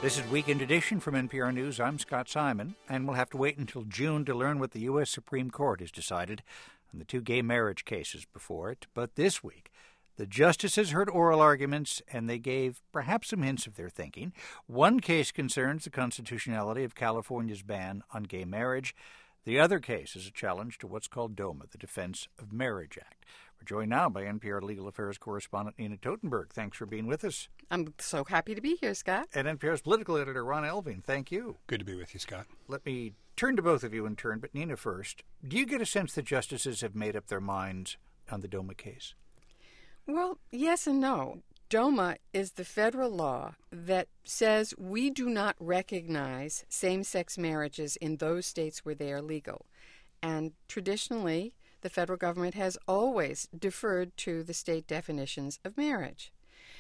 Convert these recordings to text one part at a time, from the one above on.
This is Weekend Edition from NPR News. I'm Scott Simon, and we'll have to wait until June to learn what the U.S. Supreme Court has decided on the two gay marriage cases before it. But this week, the justices heard oral arguments, and they gave perhaps some hints of their thinking. One case concerns the constitutionality of California's ban on gay marriage. The other case is a challenge to what's called DOMA, the Defense of Marriage Act. We're joined now by NPR Legal Affairs correspondent Nina Totenberg. Thanks for being with us. I'm so happy to be here, Scott. And NPR's political editor, Ron Elving. Thank you. Good to be with you, Scott. Let me turn to both of you in turn, but Nina first. Do you get a sense that justices have made up their minds on the DOMA case? Well, yes and no. DOMA is the federal law that says we do not recognize same-sex marriages in those states where they are legal. And traditionally, the federal government has always deferred to the state definitions of marriage.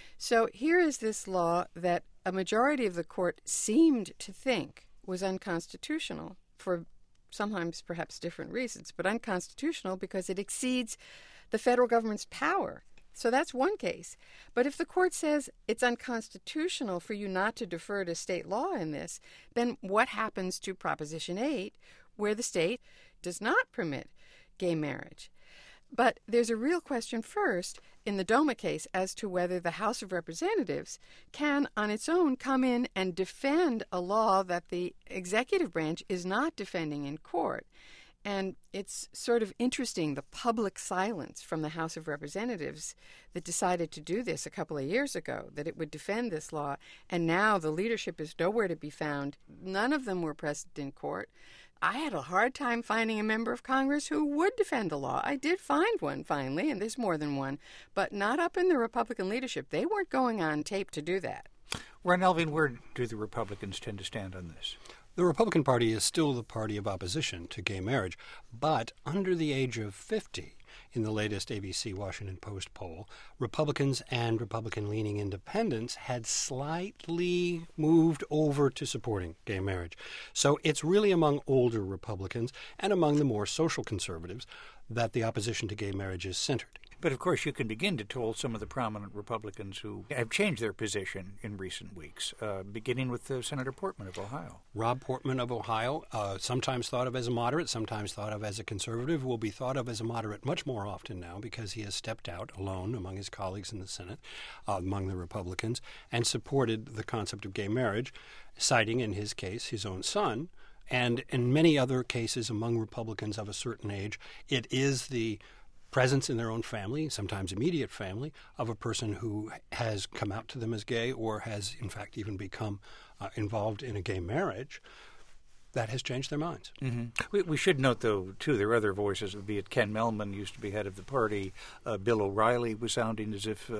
So here is this law that a majority of the court seemed to think was unconstitutional for sometimes perhaps different reasons, but unconstitutional because it exceeds the federal government's power. So that's one case. But if the court says it's unconstitutional for you not to defer to state law in this, then what happens to Proposition 8, where the state does not permit gay marriage? But there's a real question first in the DOMA case as to whether the House of Representatives can, on its own, come in and defend a law that the executive branch is not defending in court. And it's sort of interesting, the public silence from the House of Representatives that decided to do this a couple of years ago, that it would defend this law. And now the leadership is nowhere to be found. None of them were present in court. I had a hard time finding a member of Congress who would defend the law. I did find one finally, and there's more than one, but not up in the Republican leadership. They weren't going on tape to do that. Ron Elving, where do the Republicans tend to stand on this? The Republican Party is still the party of opposition to gay marriage, but under the age of 50, in the latest ABC Washington Post poll, Republicans and Republican-leaning independents had slightly moved over to supporting gay marriage. So it's really among older Republicans and among the more social conservatives that the opposition to gay marriage is centered. But, of course, you can begin to toll some of the prominent Republicans who have changed their position in recent weeks, beginning with Senator Portman of Ohio. Rob Portman of Ohio, sometimes thought of as a moderate, sometimes thought of as a conservative, will be thought of as a moderate much more often now because he has stepped out alone among his colleagues in the Senate, among the Republicans, and supported the concept of gay marriage, citing, in his case, his own son. And in many other cases among Republicans of a certain age, it is the presence in their own family, sometimes immediate family, of a person who has come out to them as gay or has, in fact, even become involved in a gay marriage, that has changed their minds. Mm-hmm. We should note, though, too, there are other voices, be it Ken Mehlman, used to be head of the party. Bill O'Reilly was sounding as if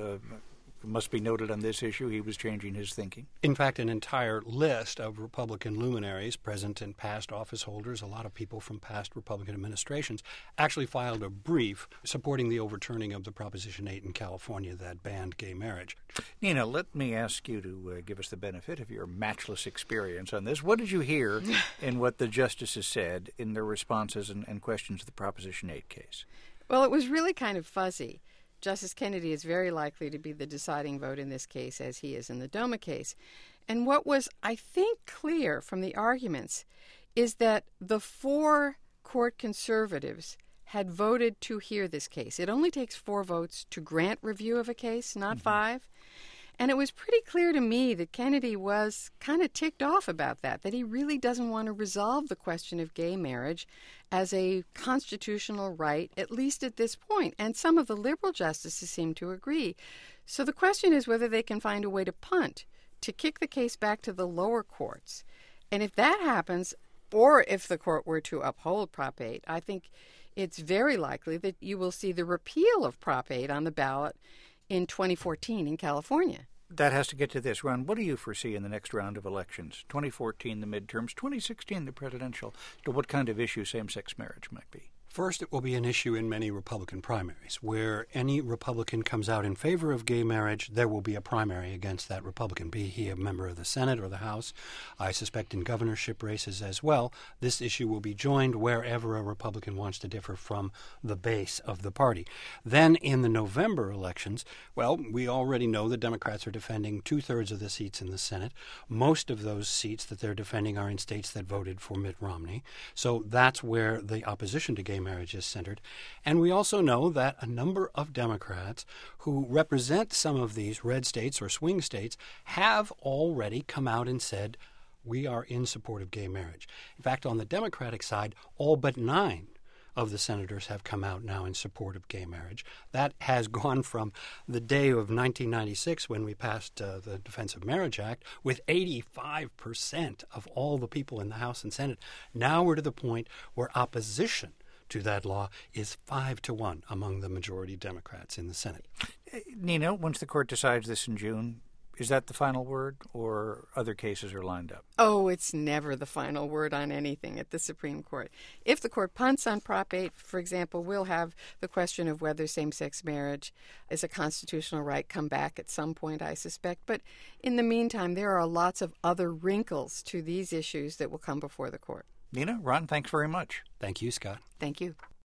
must be noted on this issue, he was changing his thinking. In fact, an entire list of Republican luminaries, present and past office holders, a lot of people from past Republican administrations, actually filed a brief supporting the overturning of the Proposition 8 in California that banned gay marriage. Nina, let me ask you to give us the benefit of your matchless experience on this. What did you hear in what the justices said in their responses and questions to the Proposition 8 case? Well, it was really kind of fuzzy. Justice Kennedy is very likely to be the deciding vote in this case, as he is in the DOMA case. And what was, I think, clear from the arguments is that the four court conservatives had voted to hear this case. It only takes 4 votes to grant review of a case, not 5. And it was pretty clear to me that Kennedy was kind of ticked off about that he really doesn't want to resolve the question of gay marriage as a constitutional right, at least at this point. And some of the liberal justices seem to agree. So the question is whether they can find a way to punt, to kick the case back to the lower courts. And if that happens, or if the court were to uphold Prop 8, I think it's very likely that you will see the repeal of Prop 8 on the ballot in 2014 in California. That has to get to this. Ron, what do you foresee in the next round of elections? 2014, the midterms, 2016, the presidential. What kind of issue same-sex marriage might be? First, it will be an issue in many Republican primaries. Where any Republican comes out in favor of gay marriage, there will be a primary against that Republican, be he a member of the Senate or the House. I suspect in governorship races as well, this issue will be joined wherever a Republican wants to differ from the base of the party. Then in the November elections, well, we already know the Democrats are defending 2/3 of the seats in the Senate. Most of those seats that they're defending are in states that voted for Mitt Romney. So that's where the opposition to gay marriage is centered. And we also know that a number of Democrats who represent some of these red states or swing states have already come out and said, we are in support of gay marriage. In fact, on the Democratic side, all but 9 of the senators have come out now in support of gay marriage. That has gone from the day of 1996 when we passed the Defense of Marriage Act with 85% of all the people in the House and Senate. Now we're to the point where opposition to that law is 5-1 among the majority Democrats in the Senate. Nina, once the court decides this in June, is that the final word, or other cases are lined up? Oh, it's never the final word on anything at the Supreme Court. If the court punts on Prop 8, for example, we'll have the question of whether same-sex marriage is a constitutional right come back at some point, I suspect. But in the meantime, there are lots of other wrinkles to these issues that will come before the court. Nina, Ron, thanks very much. Thank you, Scott. Thank you.